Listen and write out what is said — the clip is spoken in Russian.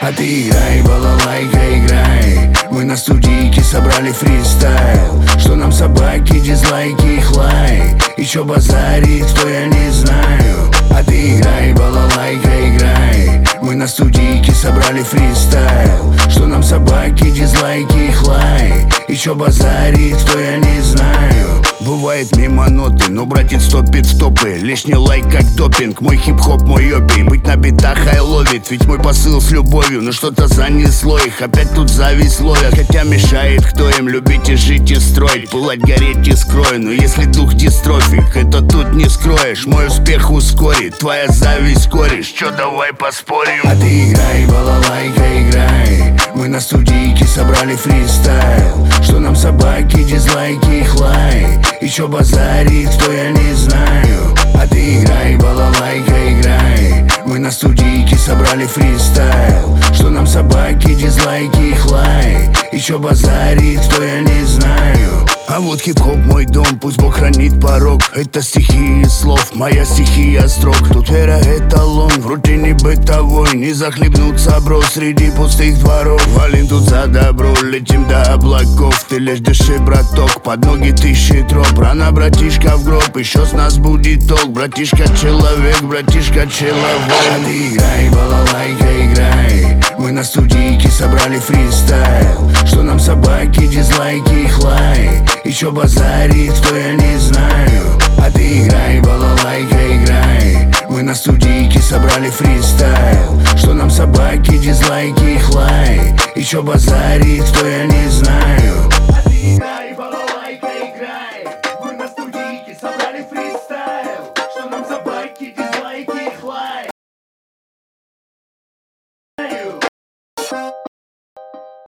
А ты играй, балалайка, играй. Мы на студийке собрали фристайл. Что нам собаки, дизлайки, их лай. И чё базарит, кто я не знаю. А ты играй, балалайка, играй. Мы на студийке собрали фристайл. Что нам собаки, дизлайки, их лай. И чё базарит, кто я не знаю. Бывает мимо ноты, но братец топит стопы. Лишний лайк как допинг, мой хип-хоп, мой опий. Быть на битах ловит, ведь мой посыл с любовью. Но что-то занесло их, опять тут зависть ловят. Хотя мешает кто им любить и жить и строить. Пылать, гореть и скрой, но если дух дистрофик, это тут не скроешь. Мой успех ускорит, твоя зависть кореш. Чё, давай поспорим? А ты играй, балалайка, играй. Мы на студийке собрали фристайл. Что нам собаки, дизлайки, их лай. И чё базарит, кто я не знаю. А ты играй, балалайка, играй. Мы на студийке собрали фристайл. Что нам собаки, дизлайки, их лай. И чё базарит, кто я не знаю. А вот хип-хоп мой дом, пусть Бог хранит порог. Это стихии слов, моя стихия строк. Тут вера эталон, в рутине бытовой. Не захлебнуться, бро, среди пустых дворов. Валим тут за добро, летим до облаков. Ты лишь дыши, браток, под ноги тысячи троп. Рано, братишка, в гроб, еще с нас будет толк. Братишка человек, братишка человек. А ты играй, балалайка, играй. Мы на студийке собрали фристайл. Что нам собаки, дизлайки, их лай. И чё базарит, кто я не знаю. А ты играй, балалайка, играй. Мы на студийке собрали фристайл. Что нам собаки, дизлайки, их лай. И чё базарит, кто я не знаю. А ты играй, балалайка, играй. Мы на студийке собрали фристайл. Что нам собаки, дизлайки.